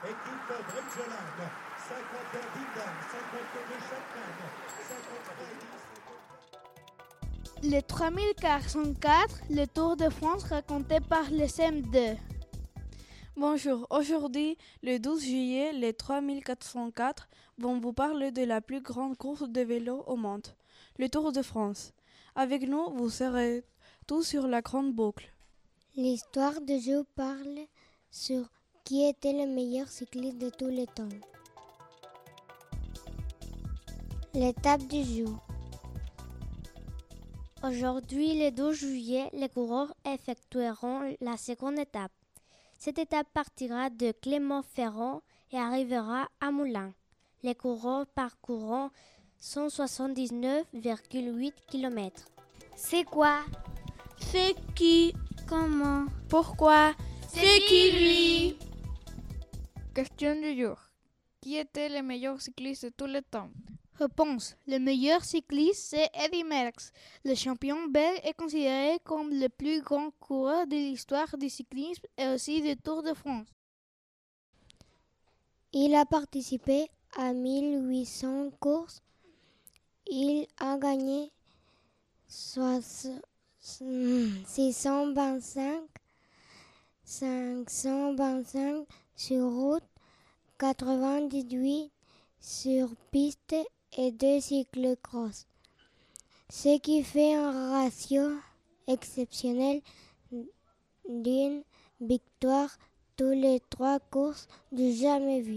Équipe Bridgeland, 51 Bindam, 52 Chapman, 53 Le 3404, le Tour de France raconté par le CM2. Bonjour, aujourd'hui, le 12 juillet, les 3404 vont vous parler de la plus grande course de vélo au monde, le Tour de France. Avec nous, vous serez tous sur la grande boucle. L'histoire du jeu parle sur qui était le meilleur cycliste de tous les temps. L'étape du jour. Aujourd'hui, le 12 juillet, les coureurs effectueront la seconde étape. Cette étape partira de Clermont-Ferrand et arrivera à Moulins. Les coureurs parcourront 179,8 km. C'est quoi? C'est qui? Comment? Pourquoi? C'est qui lui? Question du jour. Qui était le meilleur cycliste de tous les temps? Réponse. Le meilleur cycliste, c'est Eddy Merckx. Le champion belge est considéré comme le plus grand coureur de l'histoire du cyclisme et aussi du Tour de France. Il a participé à 1800 courses. Il a gagné 625, 525 sur route, 98 sur piste et 2 cyclocross, ce qui fait un ratio exceptionnel d'une victoire tous les 3 courses du jamais vu.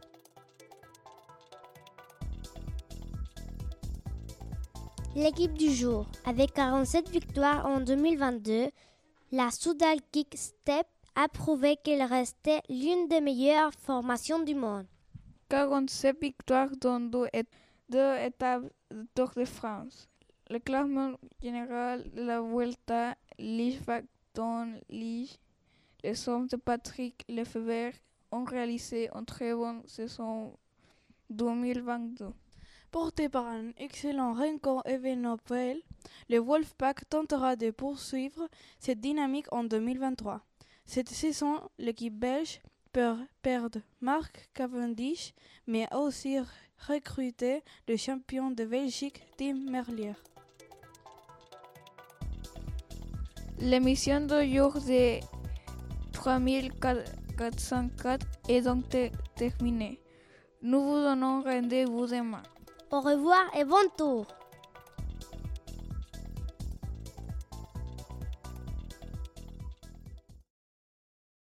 L'équipe du jour, avec 47 victoires en 2022, la Soudal Quick Step a prouvé qu'elle restait l'une des meilleures formations du monde. 47 victoires dans deux étapes du Tour de France. Le classement général de la Vuelta, Liège-Bastogne-Liège, les hommes de Patrick Lefebvre ont réalisé une très bonne saison 2022. Porté par un excellent record événementiel, le Wolfpack tentera de poursuivre cette dynamique en 2023. Cette saison, l'équipe belge peut perdre Mark Cavendish, mais aussi recruter le champion de Belgique, Tim Merlier. L'émission du jour de 3404 est donc terminée. Nous vous donnons rendez-vous demain. Au revoir et bon tour!